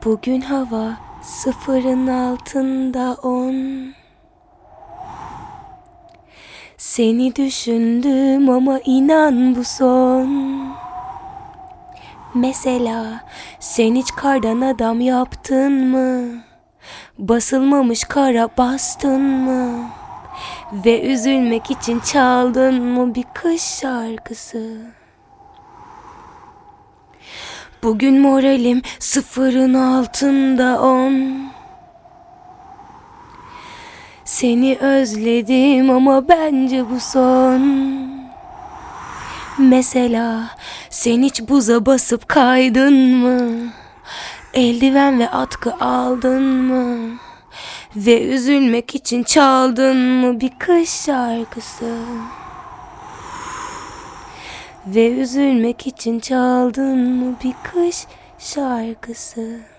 Bugün hava sıfırın altında 10. Seni düşündüm ama inan bu son. Mesela sen hiç kardan adam yaptın mı? Basılmamış kara bastın mı? Ve üzülmek için çaldın mı bir kış şarkısı? Bugün moralim sıfırın altında 10. Seni özledim ama bence bu son. Mesela sen hiç buza basıp kaydın mı? Eldiven ve atkı aldın mı? Ve üzülmek için çaldın mı bir kış şarkısı? Ve üzülmek için çaldın mı bir kış şarkısı?